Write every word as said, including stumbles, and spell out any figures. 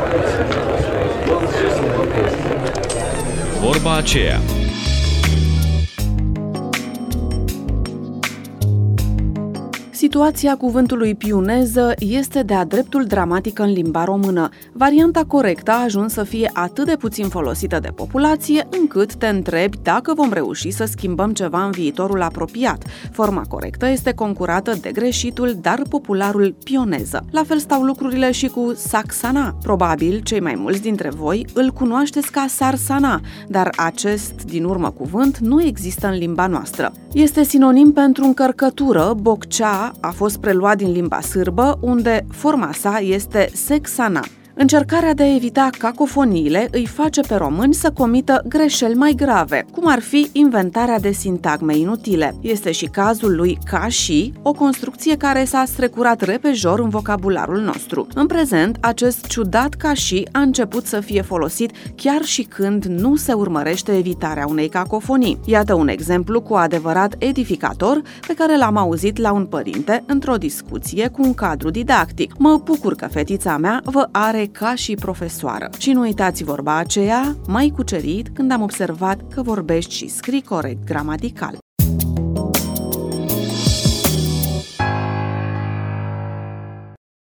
Vorba aceea. Situația cuvântului piuneză este de-a dreptul dramatică în limba română. Varianta corectă a ajuns să fie atât de puțin folosită de populație, încât te întrebi dacă vom reuși să schimbăm ceva în viitorul apropiat. Forma corectă este concurată de greșitul, dar popularul pioneză. La fel stau lucrurile și cu sacsana. Probabil, cei mai mulți dintre voi îl cunoașteți ca sarsana, dar acest, din urmă cuvânt, nu există în limba noastră. Este sinonim pentru încărcătură, boccea, a fost preluat din limba sârbă, unde forma sa este sexana. Încercarea de a evita cacofoniile îi face pe români să comită greșeli mai grave, cum ar fi inventarea de sintagme inutile. Este și cazul lui ca și, o construcție care s-a strecurat repejor în vocabularul nostru. În prezent, acest ciudat ca și a început să fie folosit chiar și când nu se urmărește evitarea unei cacofonii. Iată un exemplu cu adevărat edificator pe care l-am auzit la un părinte într-o discuție cu un cadru didactic. Mă bucur că fetița mea vă are ca și profesoară. Și nu uitați vorba aceea, m-ai cucerit când am observat că vorbești și scrii corect gramatical.